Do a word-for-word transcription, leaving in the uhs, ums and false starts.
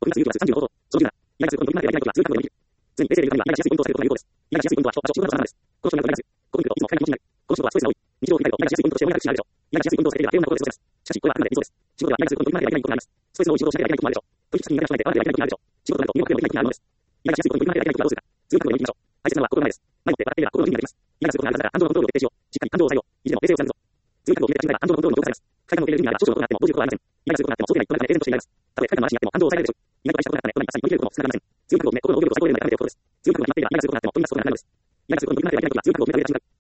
国立有機はさんじゅうの方法、そのじゅうなな、イライスコント今までやりたいことは通過のようにできる。ついに、衛生領域にはイライしやすい運動をさせることが有効です。イライしやすい運動は、場所、中途半端なのです。この人になるとイライス。この人といつも会議になる。この人はストレスが多い。日常を振り返ると、イライしやすい運動として思いなくしなるでしょう。イライしやすい運動をさせていれば平穏な心で過ごせます。しかし、これはあくまで理想です。仕事ではイライすることの今までやりたいことがあります。ストレスの多い仕事をしなければいけないこともあるでしょう。取引先に連絡しないであなたでやりたいことがあるでしょう。仕事だと身をかけてもいい気があるのです。イライしやすいことの今までやりたいことはどうするか。次の角度に行きましょう。大切なのは心の前です。前もって笑っていれば心の準備ができます。イライすることがあるんだから感情のコントロールを徹底しよう。しっかり感情を抑えよう。いつでも冷静を貫くぞ。強い覚悟を決めた瞬間感情のコントロールを強化されます。階段を受け入れる準備があれば少々のことがあってもどういうことはありません。イライすることがあっても想定内、これから平然としていられます。たとえ階段の足にあっても感情を抑えられるでしょう。意外と大したことがあっても、ここに足に乗り切ることもつながりません。強い覚悟を決め、心の能力を最高レベルまで高めておくことです。強い覚悟が決まっていればイライすることがあってもこんなことにならないのです。イライすることの今までやりたいことは強い覚悟を決めた上で